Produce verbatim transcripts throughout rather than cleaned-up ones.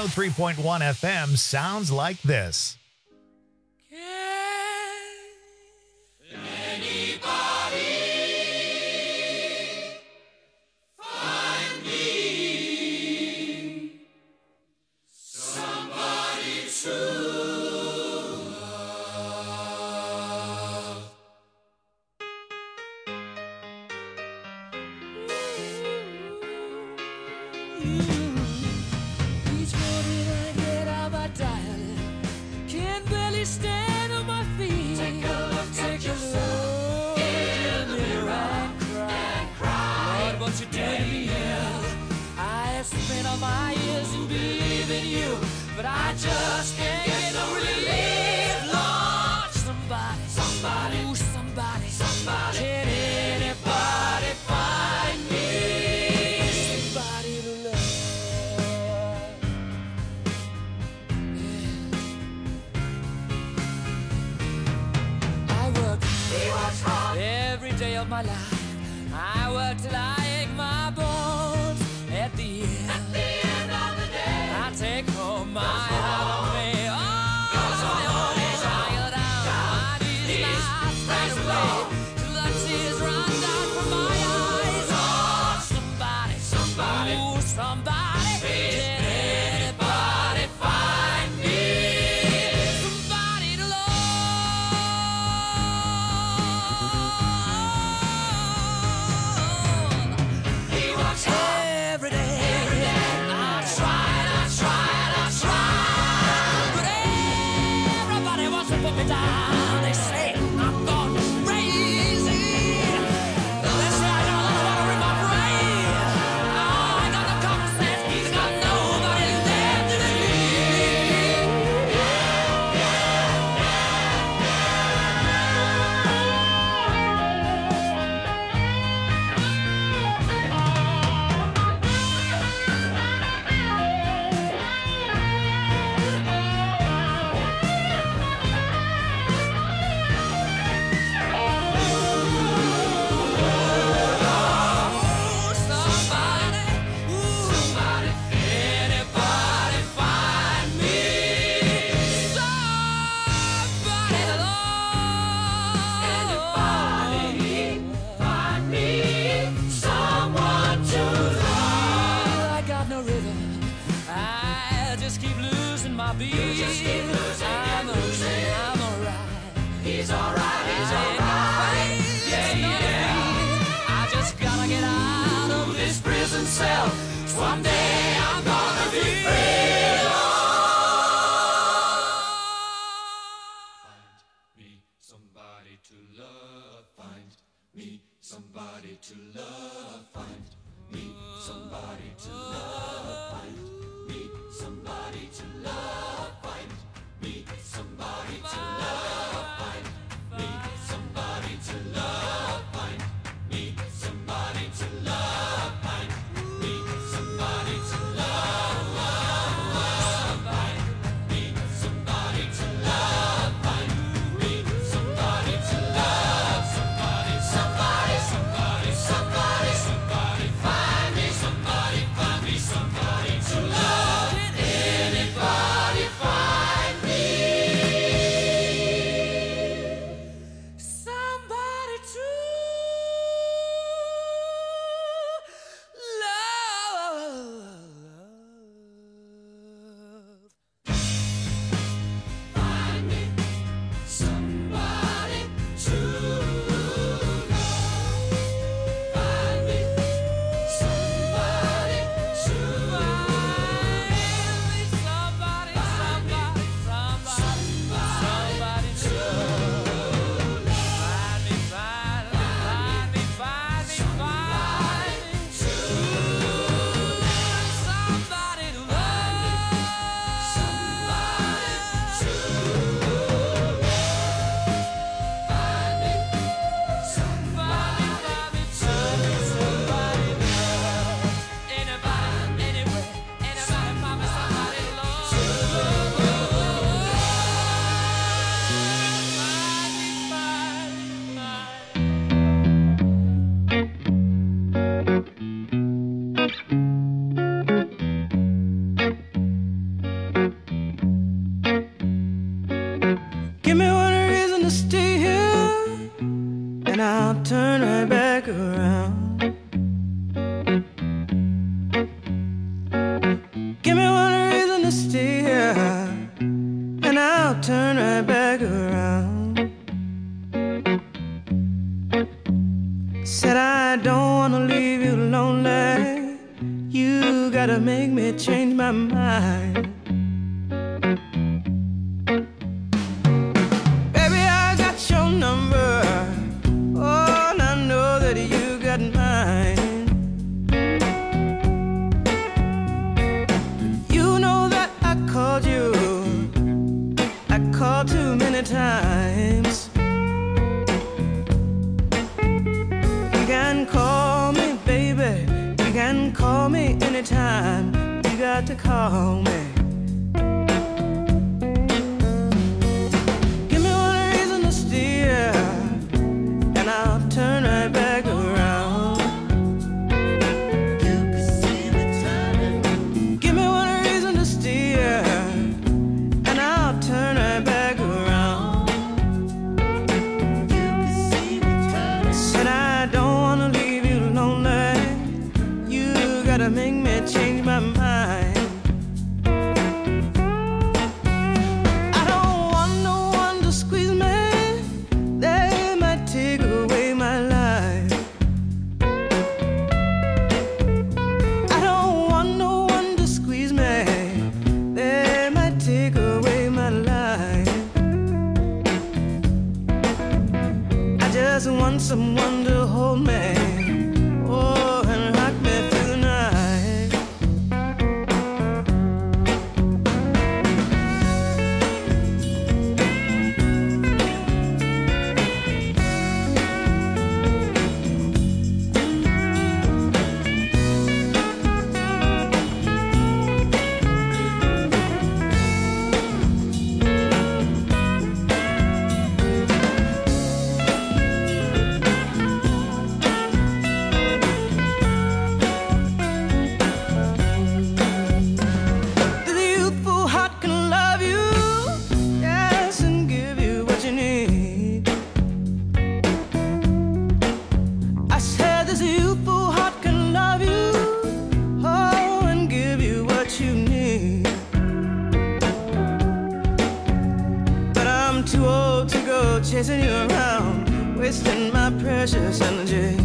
oh three point one F M sounds like this. Somebody to love. around. Give me one reason to stay here, and I'll turn right back around. Said I don't wanna leave you lonely. You gotta make me change my mind. Baby, I got your number. Oh, and I know that you got mine. You know that I called you. I called too many times. You can call me, baby. You can call me anytime. You got to call me. Give me one reason to stay here, and I'll turn right back around. You can see me turning. Give me one reason to stay here, and I'll turn right back around. You can see me turning. Said I don't wanna leave you lonely. You gotta make me change my mind. I don't want no one to squeeze me. They might take away my life. I don't want no one to squeeze me. They might take away my life. I just want someone to hold me. Oh, and rock me through the night. The youthful heart can love you, yes, and give you what you need. I said this youthful heart can love you, oh, and give you what you need. But I'm too old to go chasing you around, wasting my precious energy.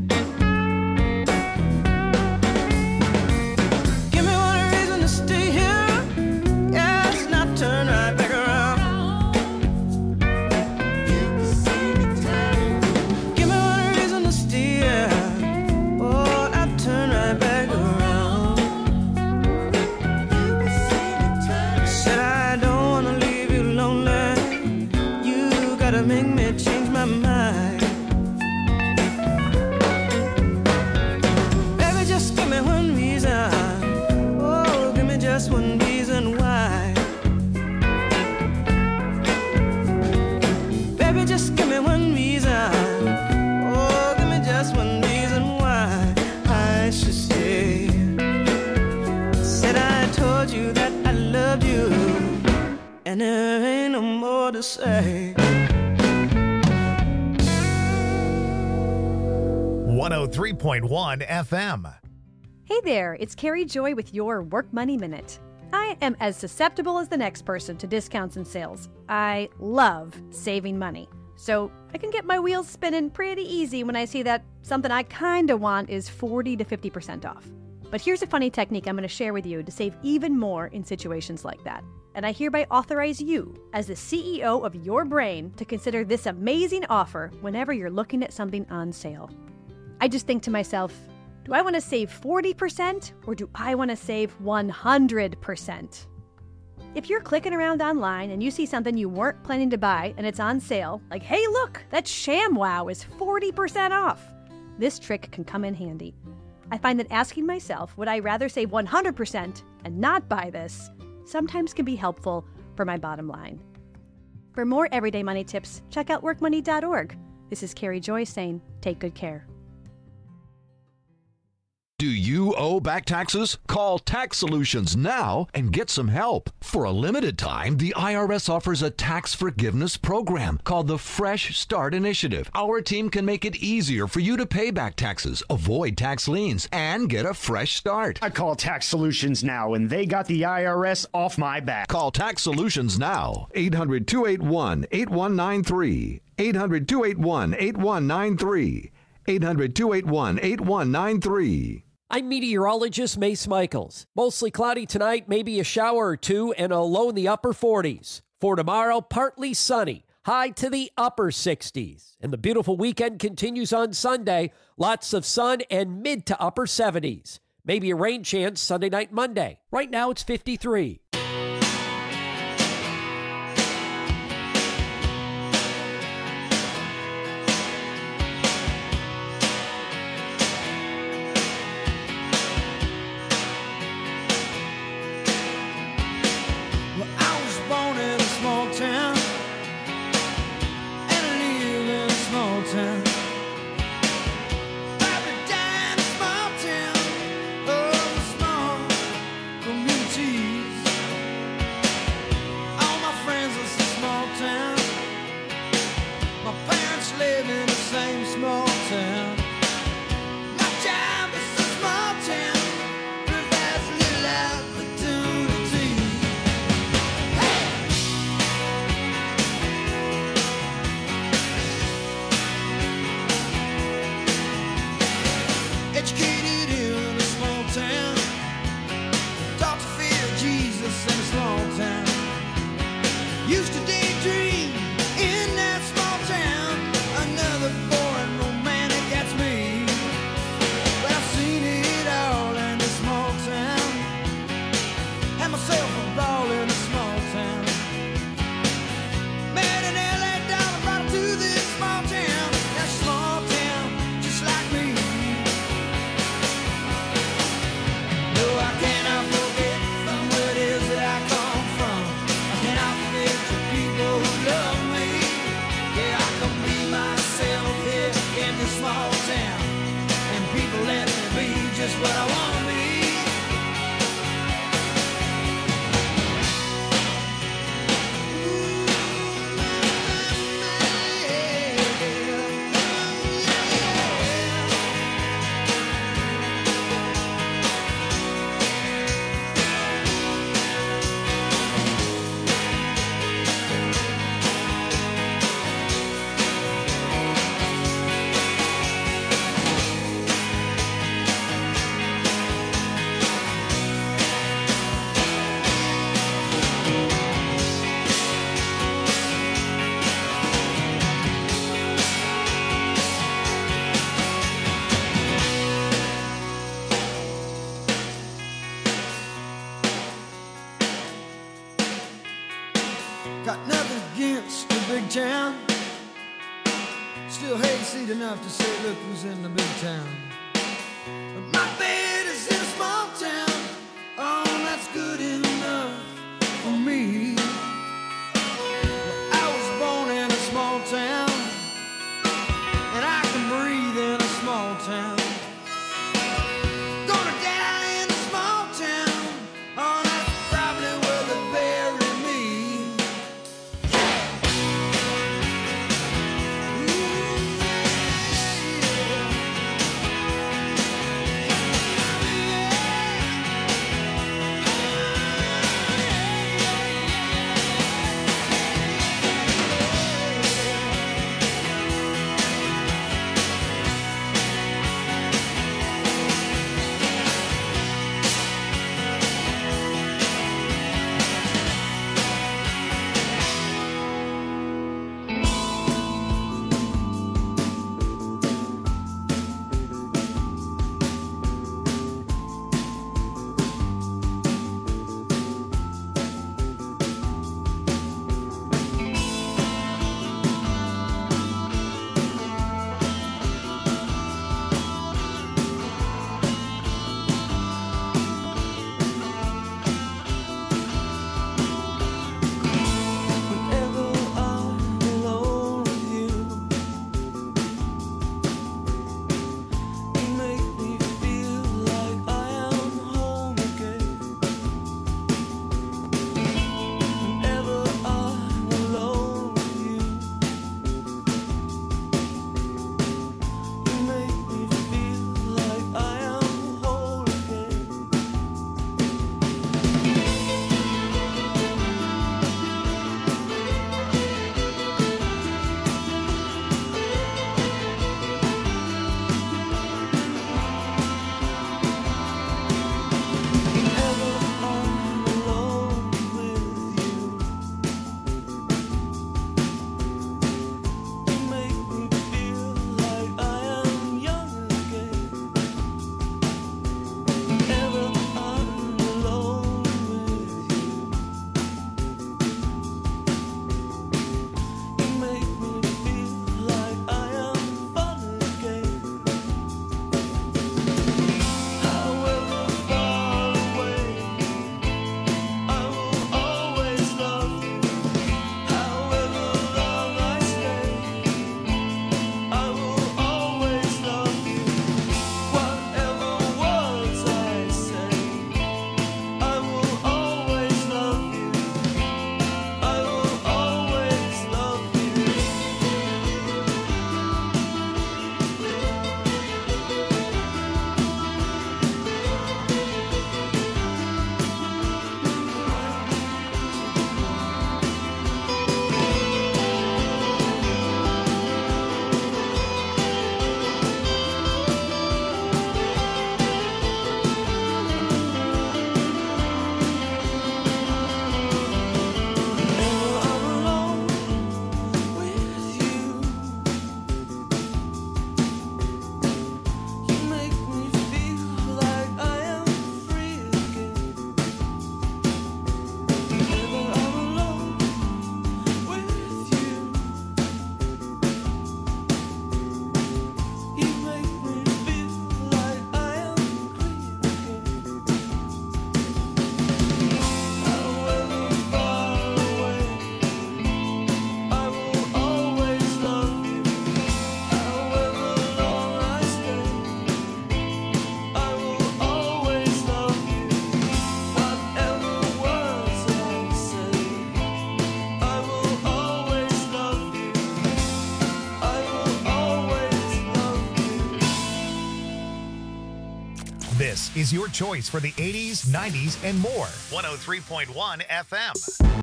Give me one reason to stay here, yes, and I'll turn right back around. You can see me turning. Give me one reason to stay here, oh, and I'll turn right back around. You can see me turning. Said I don't wanna leave you lonely. You gotta make me change my mind. Baby, just give me one reason. Oh, give me just one reason why. Baby, just give me one reason. Oh, give me just one reason why I should stay. Said I told you that I loved you, and there ain't no more to say. one oh three point one F M. Hey there, it's Carrie Joy with your Work Money Minute. I am as susceptible as the next person to discounts and sales. I love saving money. So I can get my wheels spinning pretty easy when I see that something I kinda want is forty to fifty percent off. But here's a funny technique I'm going to share with you to save even more in situations like that. And I hereby authorize you, as the C E O of your brain, to consider this amazing offer whenever you're looking at something on sale. I just think to myself, do I want to save forty percent or do I want to save one hundred percent? If you're clicking around online and you see something you weren't planning to buy and it's on sale, like, hey, look, that ShamWow is forty percent off. This trick can come in handy. I find that asking myself, would I rather save one hundred percent and not buy this, sometimes can be helpful for my bottom line. For more everyday money tips, check out work money dot org. This is Carrie Joy saying, take good care. Do you owe back taxes? Call Tax Solutions now and get some help. For a limited time, the I R S offers a tax forgiveness program called the Fresh Start Initiative. Our team can make it easier for you to pay back taxes, avoid tax liens, and get a fresh start. I call Tax Solutions now, and they got the I R S off my back. Call Tax Solutions now. eight hundred, two eight one, eight one nine three. eight hundred, two eight one, eight one nine three. eight hundred, two eight one, eight one nine three. I'm meteorologist Mace Michaels. Mostly cloudy tonight, maybe a shower or two, and a low in the upper forties. For tomorrow, partly sunny, high to the upper sixties. And the beautiful weekend continues on Sunday. Lots of sun and mid to upper seventies. Maybe a rain chance Sunday night, Monday. Right now, it's fifty-three. Got nothing against the big town. Still hate to see it enough to say, look who's in the big town. But my bed is in a small town. Oh, that's good enough for me. Well, I was born in a small town, and I can breathe in a small town. Gonna die in a small town. Oh, that's probably where they bury me. Ooh, yeah. This is your choice for the eighties, nineties, and more. one oh three point one F M.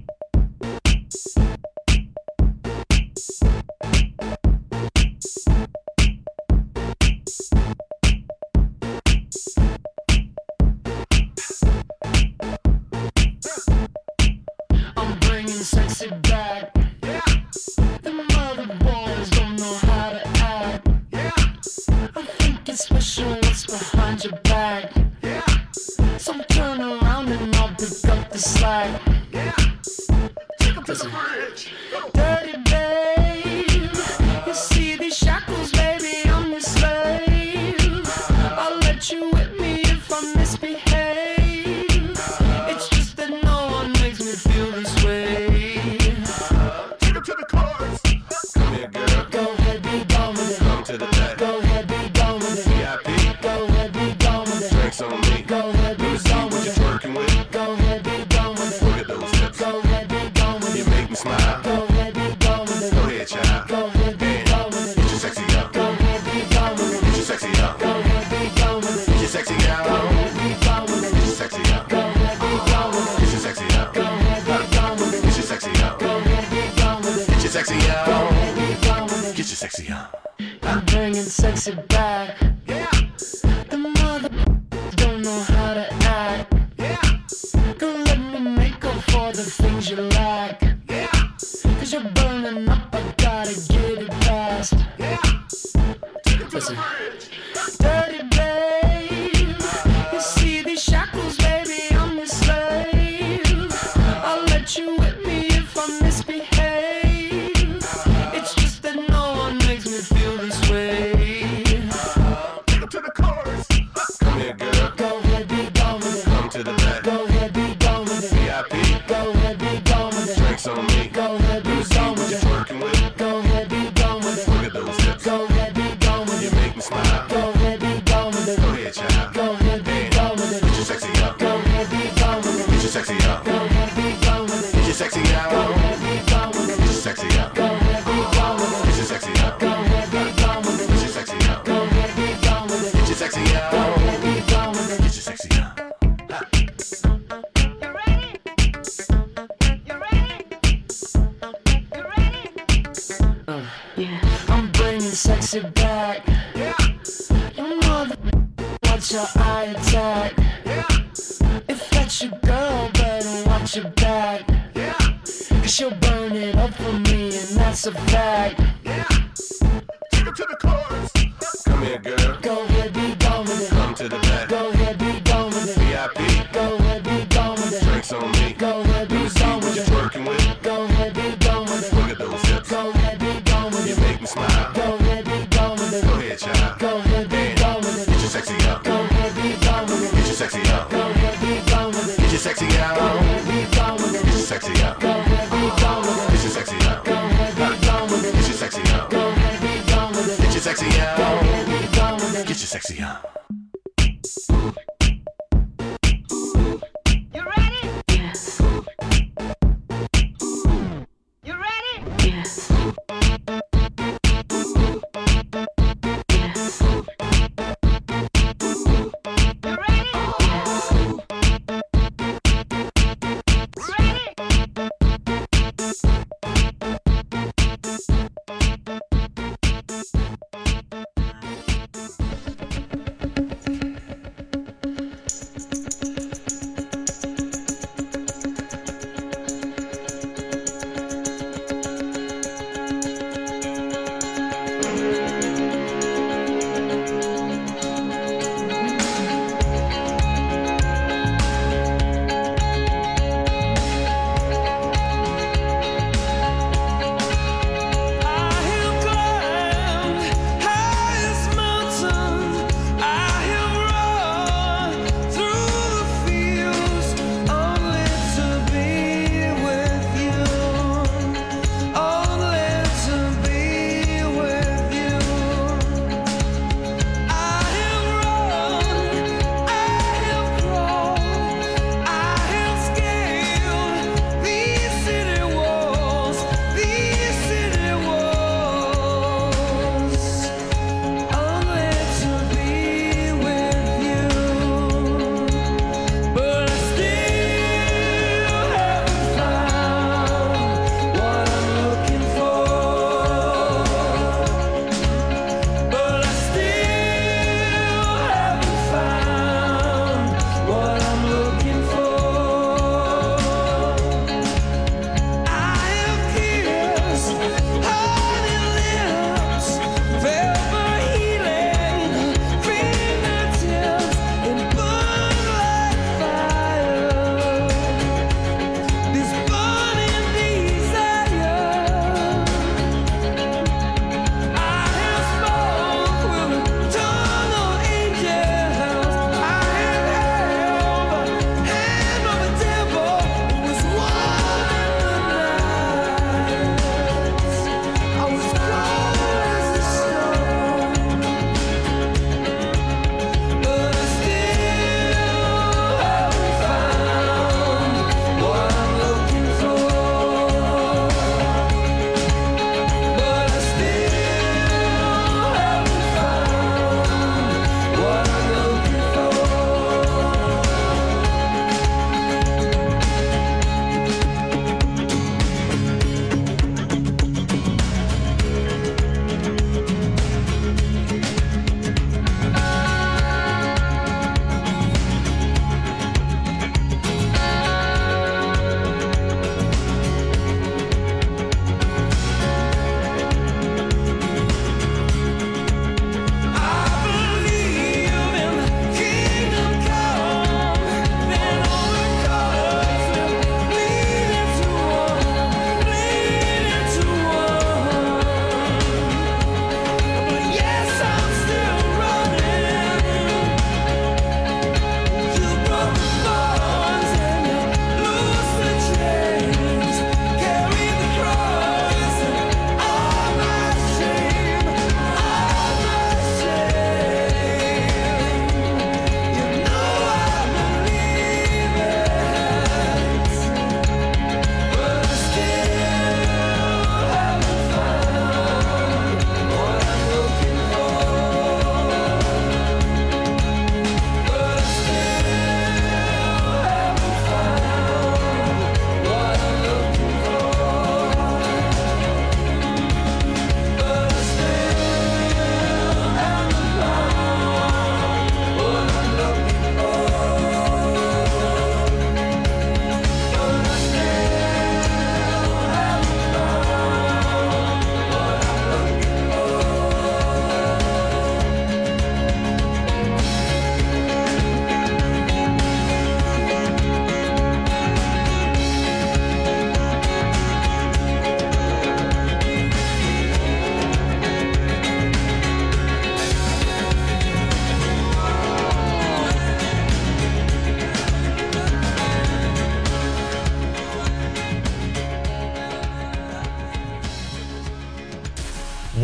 I'm bringing sexy back. Yeah. The mother boys don't know how to act. Yeah. I think it's special what's behind your back. Yeah. So turn around and I'll pick up the slack. Yeah. Take 'em to the bridge. Dirty babe. You see these shackles, baby, I'm your slave. I'll let you whip me if I misbehave. It's just that no one makes me feel this way. Take 'em to the chorus. Come here, girl. Go ahead, be gone with it. Come to the back. Go ahead, be gone with it. V I P. Go ahead, be gone with it. Drinks on me. Go ahead, be gone with it. Working with. Go ahead, be gone with it. Look at those hips. Go ahead, be gone with it. You make me smile. Go ahead, be gone with it. Go ahead, child. Go ahead, be gone with it. Get your sexy up. Go ahead, be gone with it. Get your sexy up. Go ahead, be gone with it. Get your sexy up. Go ahead, be gone with it. Get your sexy up. Go ahead, be gone with it. Get your sexy up. Go ahead, be gone with it. Get your sexy up. Go ahead, be gone with it. Get your sexy up. Go ahead, be gone with it. Get your sexy up. I'm bringing sexy back. Yeah. The mother don't know how to act. Yeah. Go let me make up for the things you lack. Yeah. Cause you're burning up, I gotta get it fast. Yeah. Listen. Dirty babe. You see these shackles, baby, I'm your slave. I'll let you whip me if I misbehave. It's just that no one makes me feel this way. Take 'em to the chorus. Come here, girl. Go ahead, be gone with it. Come to the back. Go ahead, be gone with it. V I P. Go ahead, be gone with it. Drinks on me. Go ahead, be gone with it. Working with. Go ahead, be gone with it. Look at those hips. Go ahead, be gone with it. You make me smile. Go ahead, be gone with it. Go ahead, child. Go ahead, be gone with it. Get your sexy up. Go ahead, be gone with it. Get your sexy up. Go ahead, be gone with it. Get your sexy up. Go ahead, be gone with it. Get your sexy up. Go ahead, be gone with it. Get your sexy up. Go ahead, be gone with it. Get your sexy up. Go ahead, be gone with it. Get your sexy up. Go ahead, be gone with it. Get your sexy up. You ready? You ready? You ready? Uh, yeah. I'm bringing sexy back. Yeah. You mother, watch your eye attack. Yeah. If that's your girl, better watch your back. Yeah. Cause she'll burn it up for me, and that's a fact. Yeah. Take 'em to the chorus. Come here, girl. Go ahead, be gone with it. Come to the back. Go ahead, be gone with it. V I P. Go ahead, be gone with it. Drinks on me. Go ahead, be gone with it. Working with. Go ahead, be gone with it. Look at those hips. Go ahead, be gone with it. You make me smile. Go ahead, be gone with it. Go ahead, child. Go ahead, be gone with it. Get your sexy up. Go ahead, be gone with it. Get your sexy up. Go ahead, be gone with it. Get your sexy up. Go ahead, be gone with it. Get your sexy up. Go ahead, be gone with it. Get your sexy up. Go ahead, be gone with it. Get your sexy up. Go ahead, be gone with it. Get your sexy up. Go ahead, be gone with it. Get your sexy up. You ready? Yes. You ready? Yes. Yes. You ready? Ready?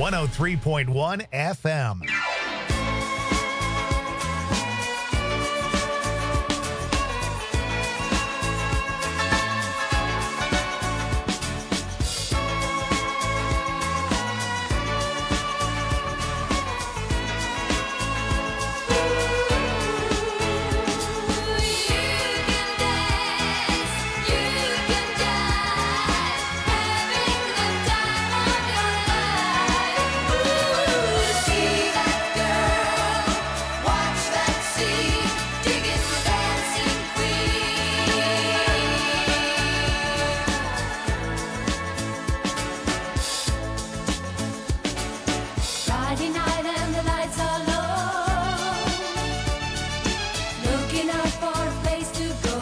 one oh three point one F M. Friday night and the lights are low, looking out for a place to go,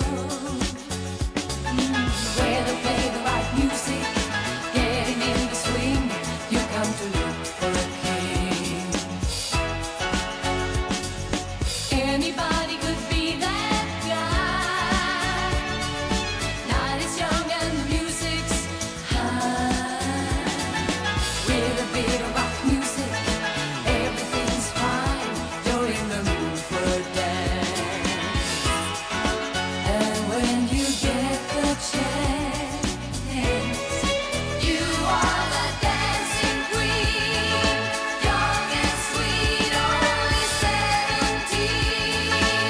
mm, where they play the right music, getting in the swing. You come to look for a king. Anybody could be that guy. Night is young and the music's high. With a bit of rock music, everything's fine. You're in the mood for a dance. And when you get the chance, you are the dancing queen. Young and sweet, only seventeen.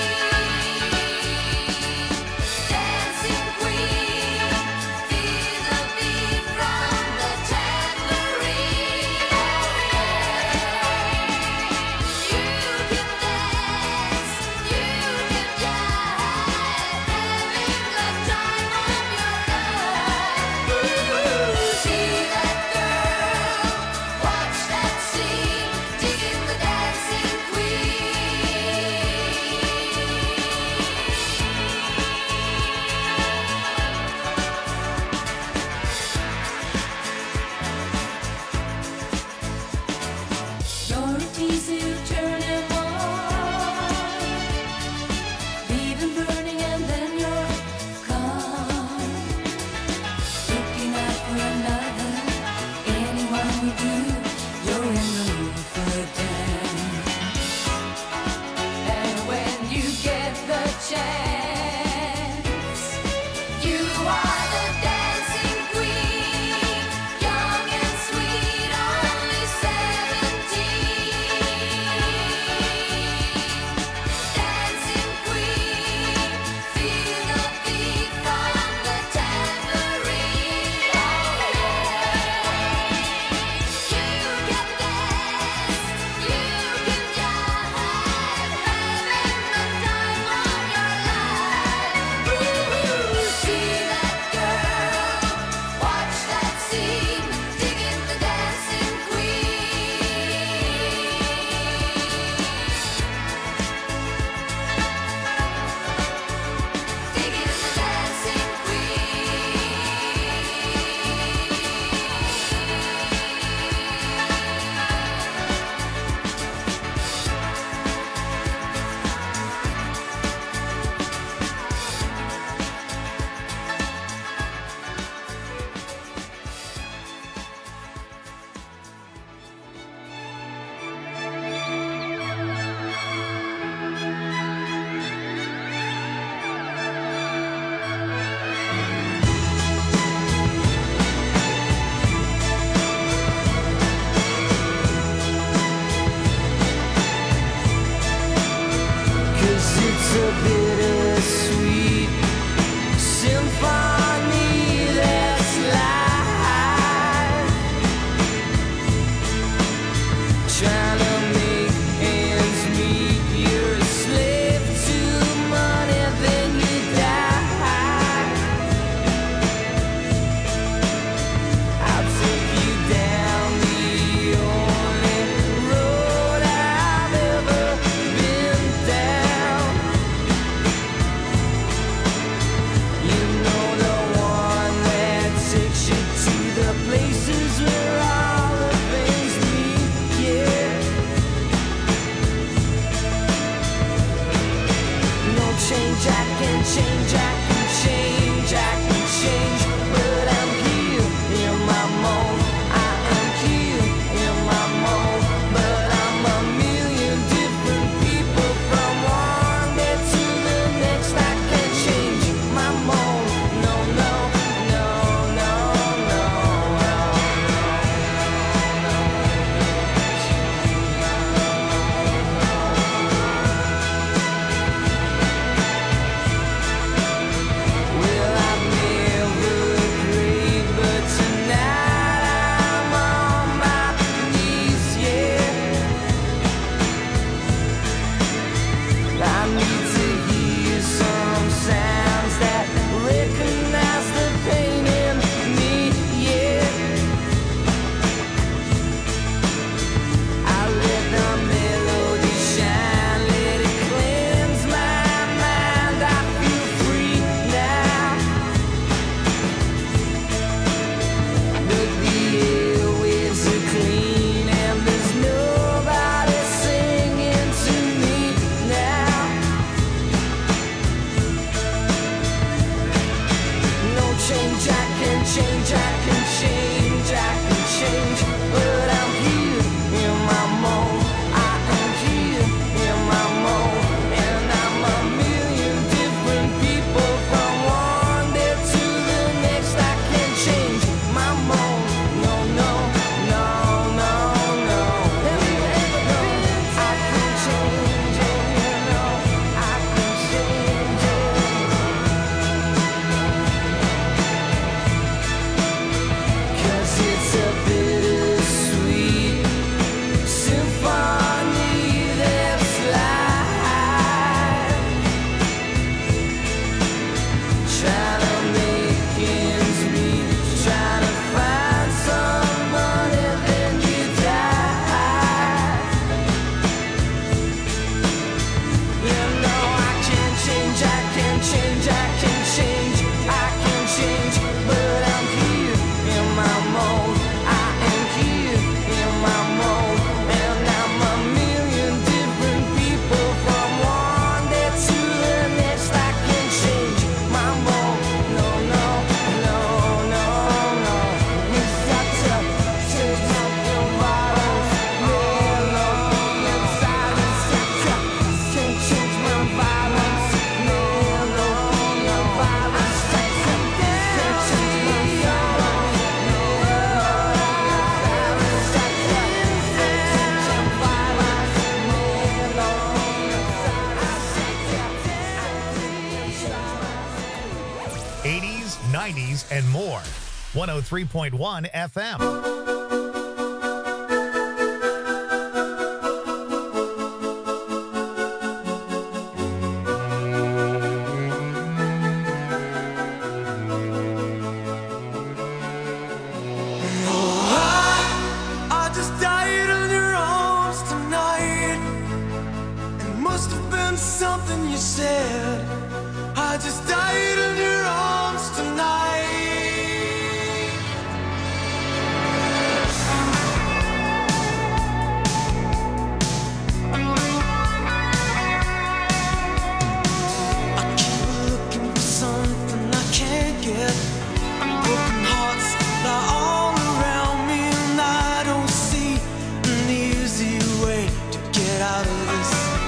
Dancing queen, feel the beat from the tambourine. You can dance, you can jive, having the time of your life. See that girl, watch that scene, digging the dancing queen. You're a teaser, you turn him on, leave him burning and then you're gone. Looking out for another, anyone will do. You're in the mood for a dance. And when you get the chance, you are the dancing queen. Young and sweet, only seventeen. Dancing queen, feel the beat from the tambourine. You can dance, you can jive, having the time of your life. See that girl, watch that scene, digging the dancing queen. Digging the dancing Cause it's a bittersweet symphony that's life. Trying to make ends meet, you're a slave to money, then you die. I'll take you down the only road I've ever been down. You know the one that takes you to the places where all the things meet, yeah. No change, I can change, I can change, I can change, but I'm here in my mold. I am here in nineties, and more. one oh three point one F M. I just died in your arms tonight. It must have been something you said. I just died in your arms tonight. I keep looking for something I can't get. Broken hearts lie all around me, and I don't see an easy way to get out of this.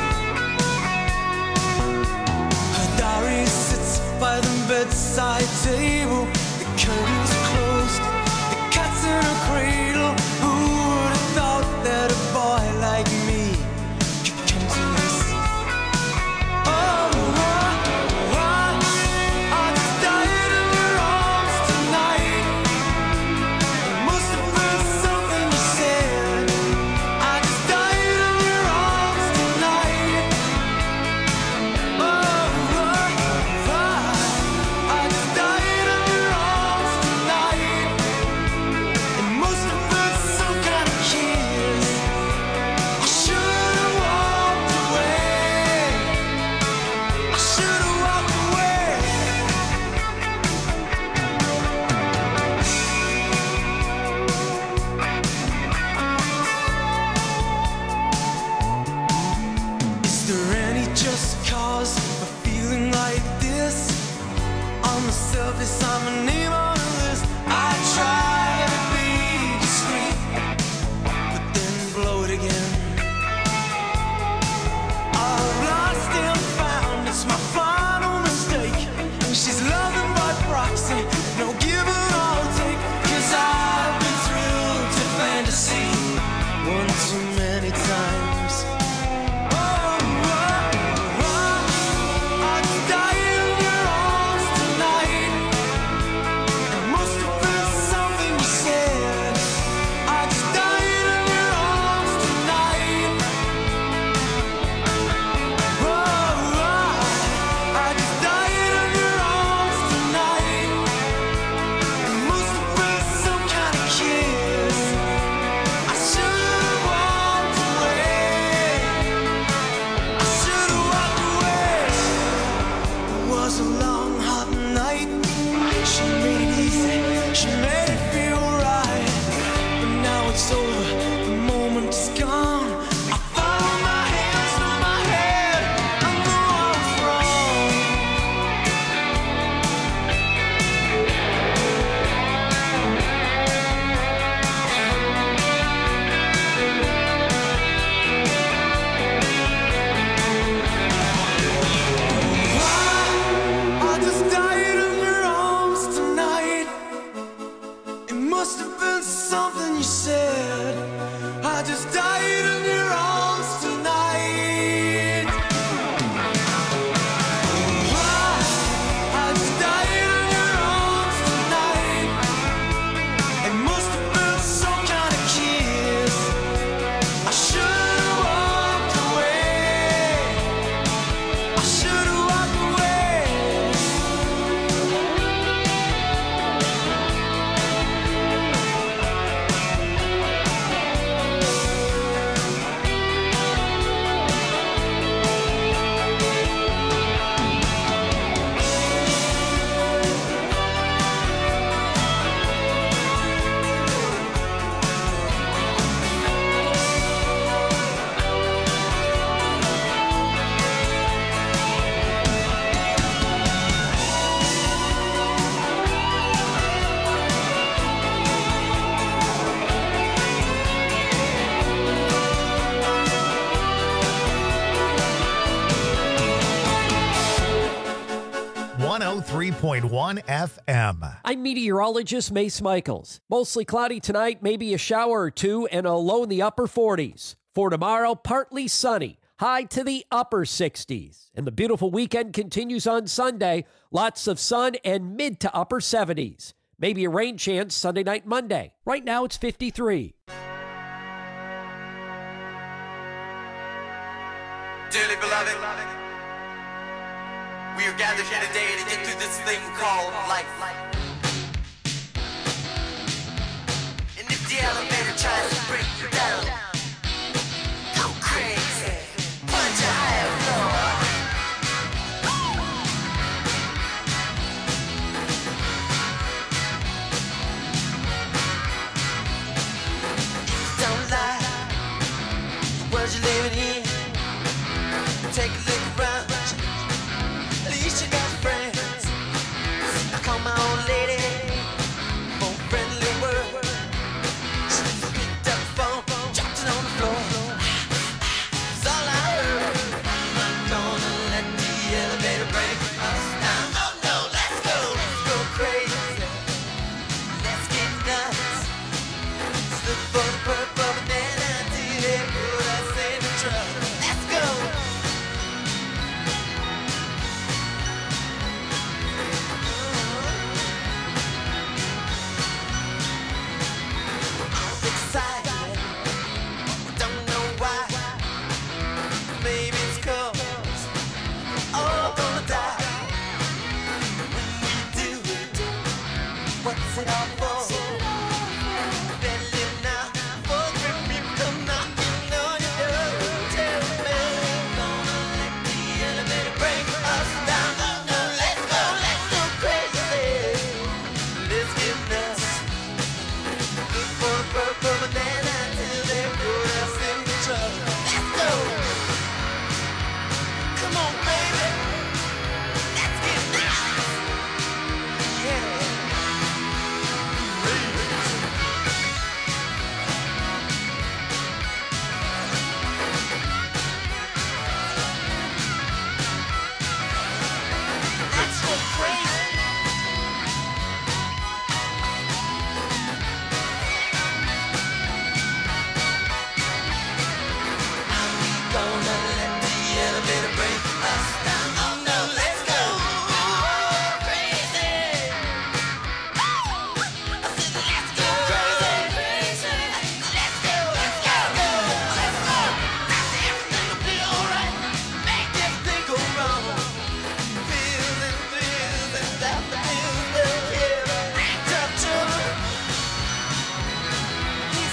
Her diary sits by the bedside table. The curtains closed, the cat's in a cradle. Who would have thought that a boy like me could come to this? Oh, I, I, I just died in your arms tonight. It must have been something you said. I just died in your arms tonight. Oh, I, I just died in your arms tonight. It must have been some kind of kiss. I should have walked away. I should have walked away. Is there any just cause for feeling like this? On the surface, I'm a name on a list. I try to be discreet, but then blow it again. I've lost and found, it's my final mistake. She's loving by proxy, no give and I'll take. Cause I've been thrilled to fantasy one too many times. Oh, oh, oh, I just died in your arms tonight. It must have been something you said. I just died in your arms tonight. Oh, oh, I just died in your arms tonight. It must have been some kind of kiss. I should have walked away. I should have walked away. It was a long, hot night. She made it easy. She made it feel right. But now it's over. The moment is gone. I found my hands on my head. I know I was wrong. I just died in your arms tonight. It must have been something you said. I just died in your arms tonight. I just died in your arms tonight. It must have been some kind of kiss. I should have walked away. I should have walked away. one oh three point one F M. I'm meteorologist Mace Michaels. Mostly cloudy tonight, maybe a shower or two, and a low in the upper forties. For tomorrow, partly sunny. high to the upper sixties. And the beautiful weekend continues on Sunday. Lots of sun and mid to upper seventies. Maybe a rain chance Sunday night, Monday. Right now it's fifty-three. Dearly beloved, we are gathered here today to get through this thing called life. And if the elevator tries to break you down, go crazy, punch a higher floor. Don't lie, the world you're living in. Take a look around, at least you got friends. I call my old lady for a friendly word. She picked up the phone, dropped it on the floor. That's all I heard. I'm not gonna let the elevator break us down. Oh no, let's go, let's go crazy. Let's get nuts. Let's look for the purple banana till they put us in the trouble. Let's go. What's it all for? Better live now, before the people come knocking on your door. Tell me, gonna let the elevator break us down. Oh no, let's go, let's go crazy. Let's get nuts. Look for the purple banana till they put us in trouble. Let's go. Come on, baby. Let's get nuts. Yeah.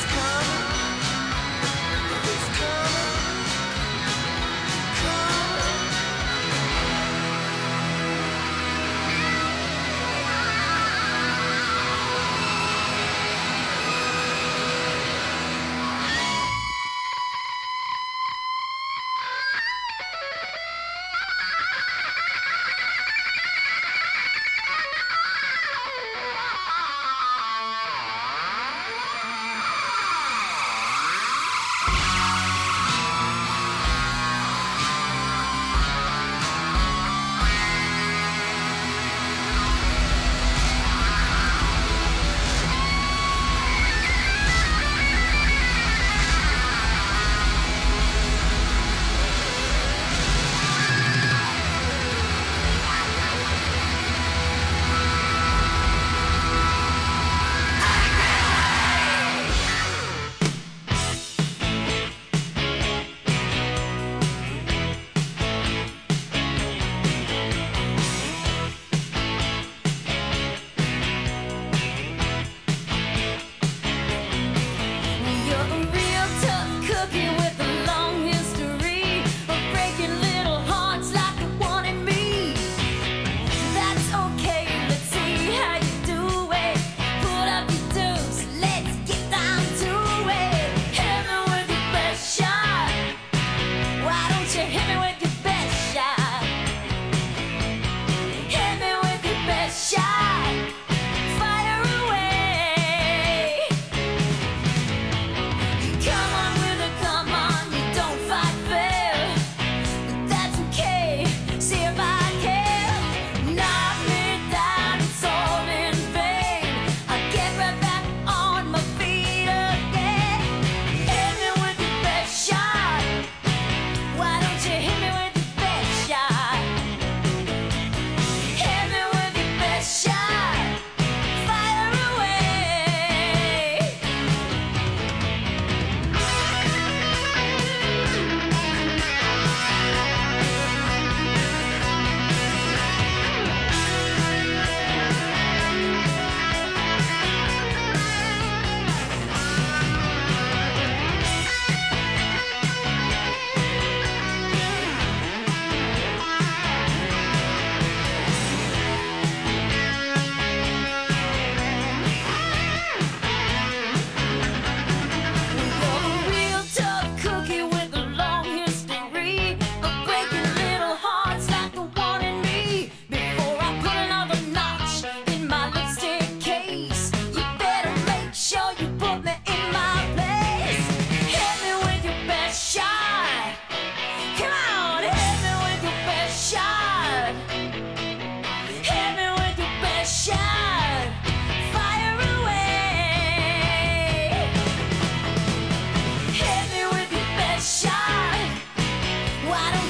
Come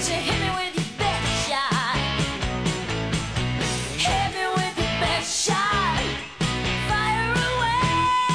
Won't you hit me with your best shot? Hit me with your best shot. Fire away.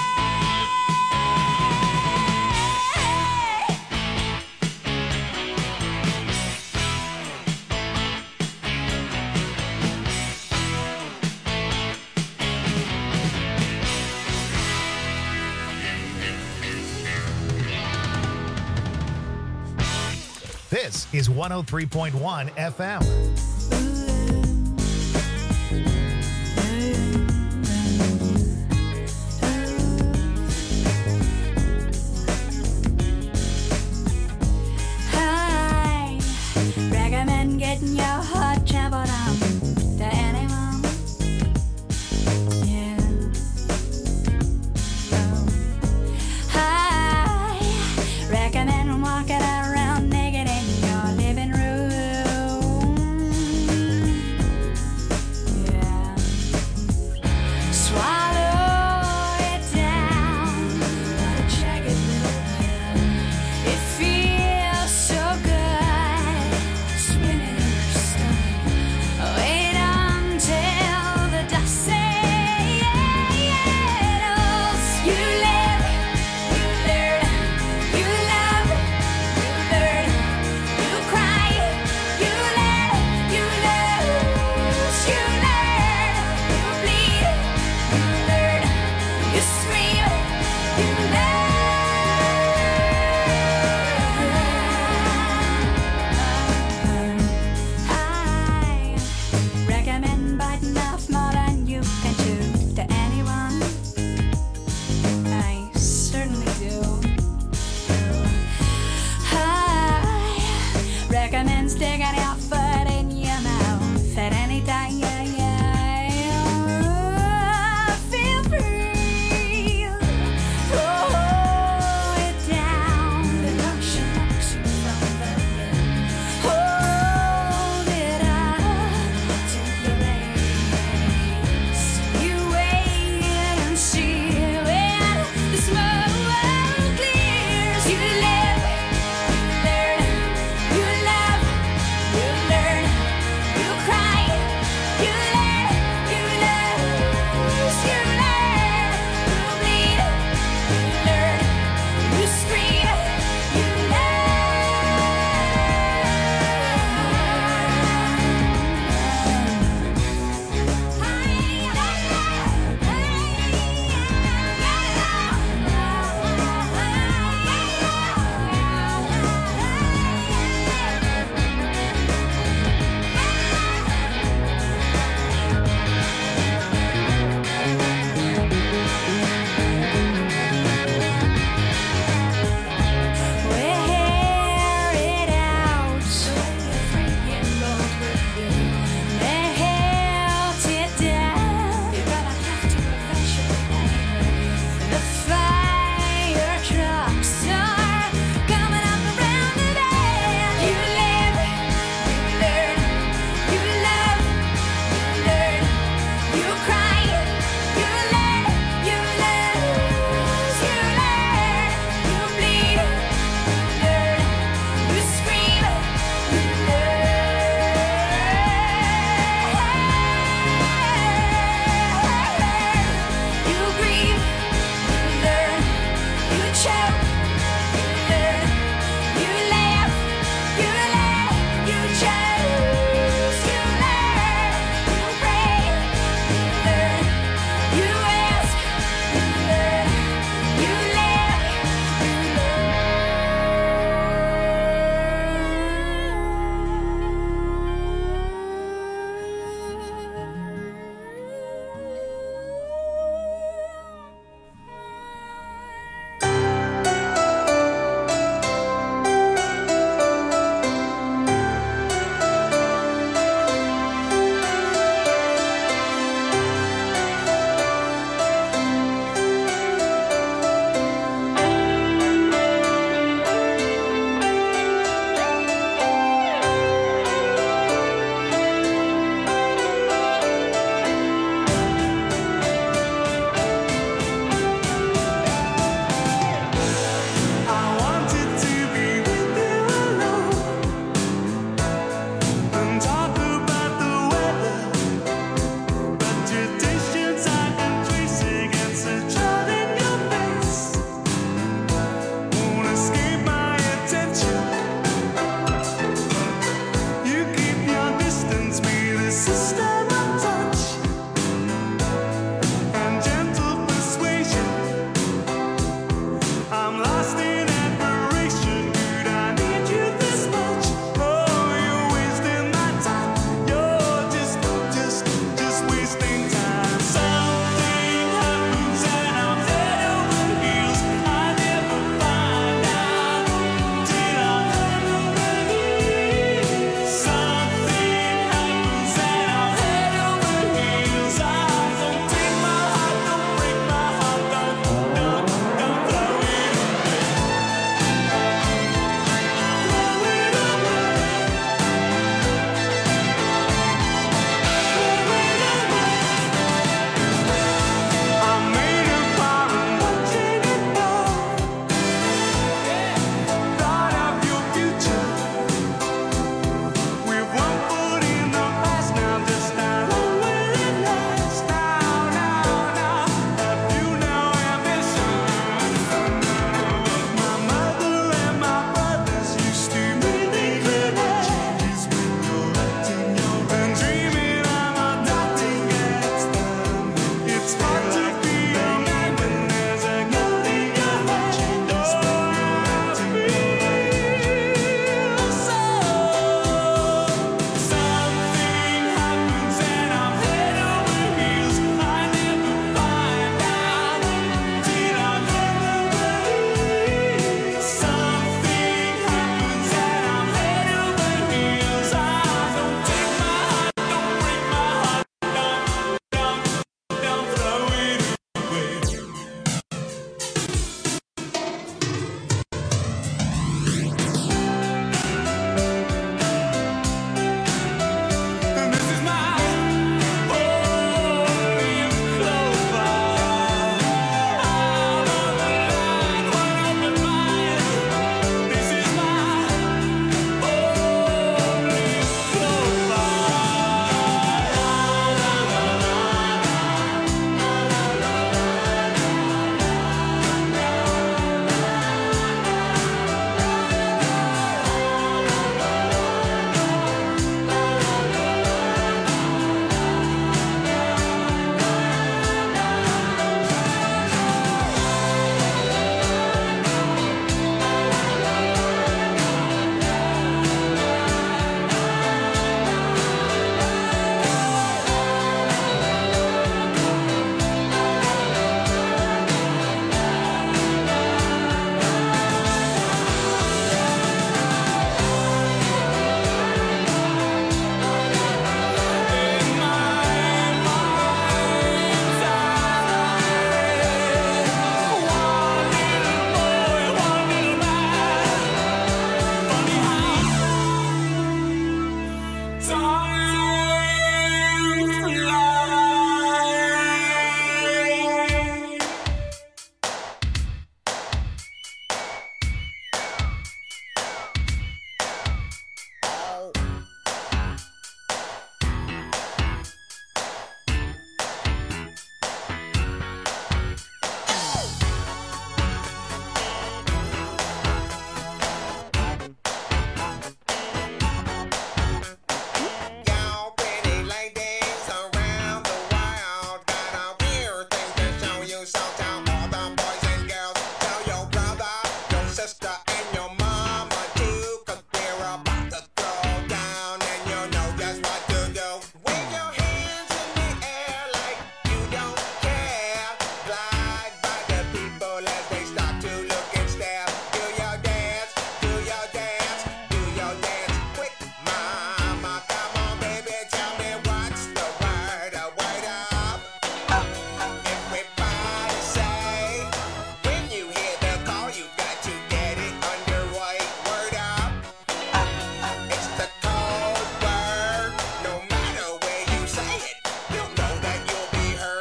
This is one oh three point one F M. I recommend getting your heart trampled on to anyone. Yeah. Oh. I recommend walking around naked in your living room. Yeah. Swallow it down like a jagged little pill. It feels so good, swimming in your stomach. Wait until the dust settles. You live, you learn, you love, you learn, you cry, you live, you lose, you learn, you bleed, you learn, you scream, you learn. I recommend biting off more than you can chew to anyone. I certainly do. I recommend sticking your